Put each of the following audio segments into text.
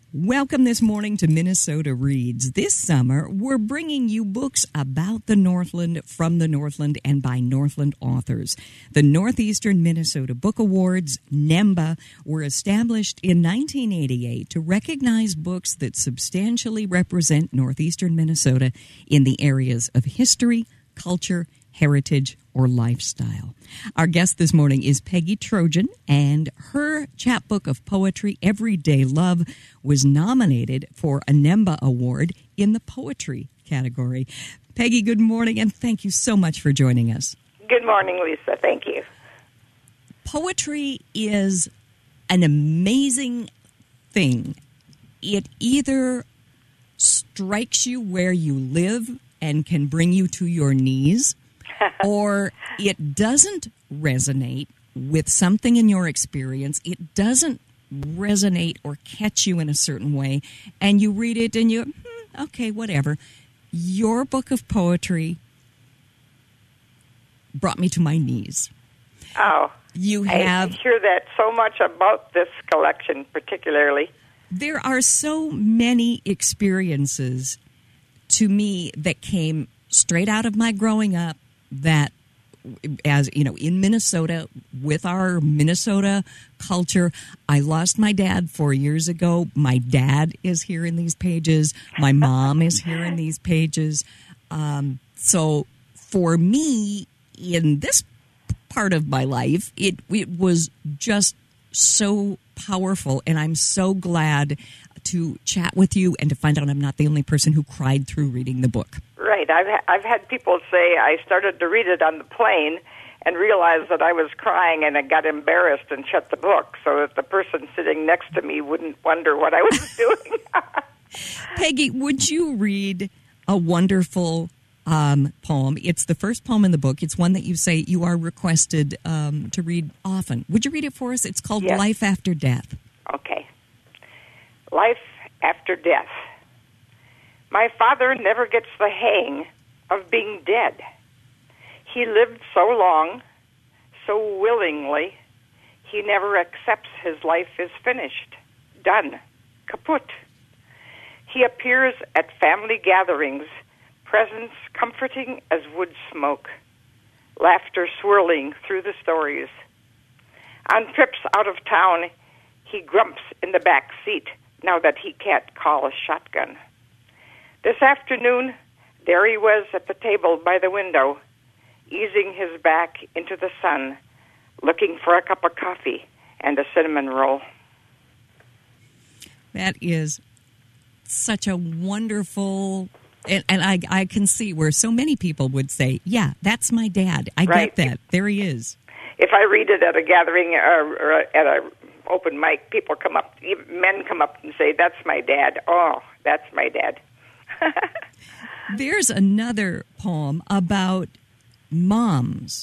Welcome this morning to Minnesota Reads. This summer, we're bringing you books about the Northland, from the Northland, and by Northland authors. The Northeastern Minnesota Book Awards, NEMBA, were established in 1988 to recognize books that substantially represent Northeastern Minnesota in the areas of history, culture, heritage, or lifestyle. Our guest this morning is Peggy Trojan, and her chapbook of poetry, Everyday Love, was nominated for a NEMBA Award in the poetry category. Peggy, good morning, and thank you so much for joining us. Good morning, Lisa. Thank you. Poetry is an amazing thing. It either strikes you where you live and can bring you to your knees, or it doesn't resonate with something in your experience. It doesn't resonate or catch you in a certain way, and you read it and you, okay, whatever. Your book of poetry brought me to my knees. Oh, I hear that so much about this collection particularly. There are so many experiences to me that came straight out of my growing up, that, as you know, in Minnesota, with our Minnesota culture, I lost my dad 4 years ago. My dad is here in these pages. My mom is here in these pages. So for me, in this part of my life, it was just so powerful, and I'm so glad to chat with you and to find out I'm not the only person who cried through reading the book. Right. I've had people say I started to read it on the plane and realized that I was crying, and I got embarrassed and shut the book so that the person sitting next to me wouldn't wonder what I was doing. Peggy, would you read a wonderful poem? It's the first poem in the book. It's one that you say you are requested to read often. Would you read it for us? It's called Yes. Life After Death. Okay. Life After Death. My father never gets the hang of being dead. He lived so long, so willingly, he never accepts his life is finished, done, kaput. He appears at family gatherings, presence comforting as wood smoke, laughter swirling through the stories. On trips out of town, he grumps in the back seat now that he can't call a shotgun. This afternoon, there he was at the table by the window, easing his back into the sun, looking for a cup of coffee and a cinnamon roll. That is such a wonderful, and I can see where so many people would say, yeah, that's my dad. I Right. get that. There he is. If I read it at a gathering or at an open mic, people come up, men come up and say, that's my dad. Oh, that's my dad. There's another poem about moms.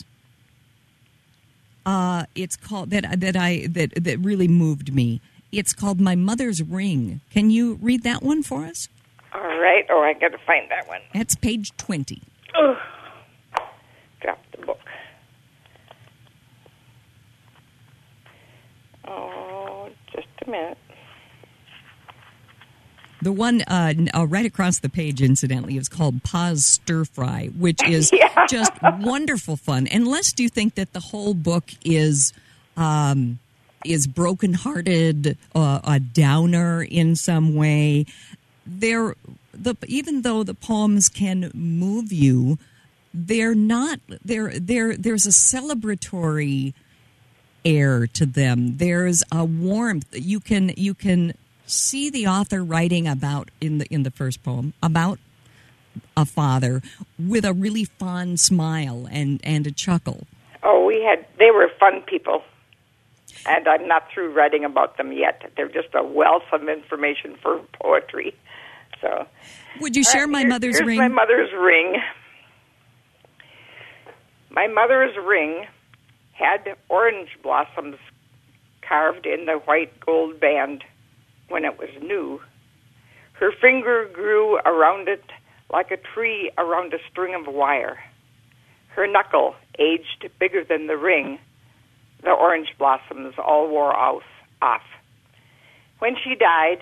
It's called that really moved me. It's called My Mother's Ring. Can you read that one for us? All right. Oh, I got to find that one. That's page 20. Oh, dropped the book. Oh, just a minute. The one right across the page, incidentally, is called Pa's Stir Fry, which is just wonderful fun. Unless do you think that the whole book is brokenhearted, a downer in some way, even though the poems can move you, they're not. There's a celebratory air to them. There's a warmth. You can see the author writing about in the first poem about a father with a really fond smile and a chuckle. Oh, they were fun people, and I'm not through writing about them yet. They're just a wealth of information for poetry. So, would you share My Mother's Ring? My mother's ring. My mother's ring had orange blossoms carved in the white gold band when it was new. Her finger grew around it like a tree around a string of wire. Her knuckle aged bigger than the ring. The orange blossoms all wore off. When she died,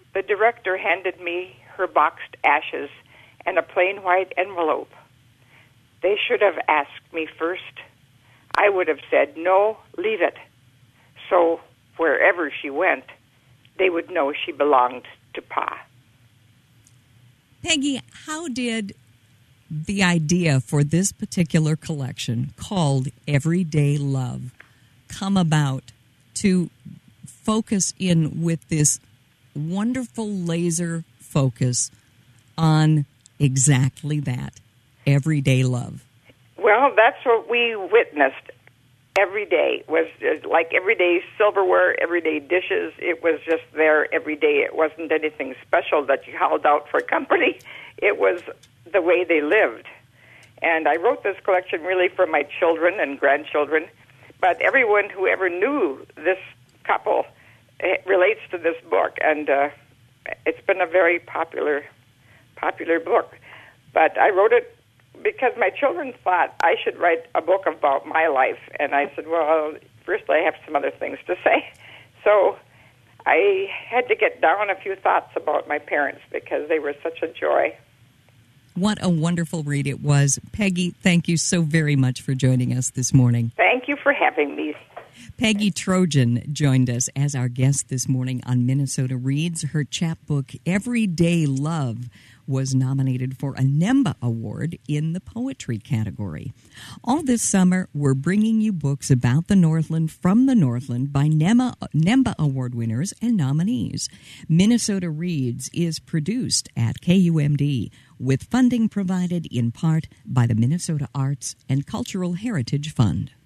the director handed me her boxed ashes and a plain white envelope. They should have asked me first. I would have said, no, leave it. So wherever she went, they would know she belonged to Pa. Peggy, how did the idea for this particular collection called Everyday Love come about to focus in with this wonderful laser focus on exactly that, everyday love? Well, that's what we witnessed every day. Was like everyday silverware, everyday dishes. It was just there every day. It wasn't anything special that you held out for company. It was the way they lived. And I wrote this collection really for my children and grandchildren, but everyone who ever knew this couple relates to this book, and it's been a very popular book. But I wrote it because my children thought I should write a book about my life, and I said, well, first I have some other things to say. So I had to get down a few thoughts about my parents because they were such a joy. What a wonderful read it was. Peggy, thank you so very much for joining us this morning. Thank you for having me. Peggy Trojan joined us as our guest this morning on Minnesota Reads. Her chapbook, Everyday Love, was nominated for a NEMBA Award in the poetry category. All this summer, we're bringing you books about the Northland from the Northland by NEMBA Award winners and nominees. Minnesota Reads is produced at KUMD with funding provided in part by the Minnesota Arts and Cultural Heritage Fund.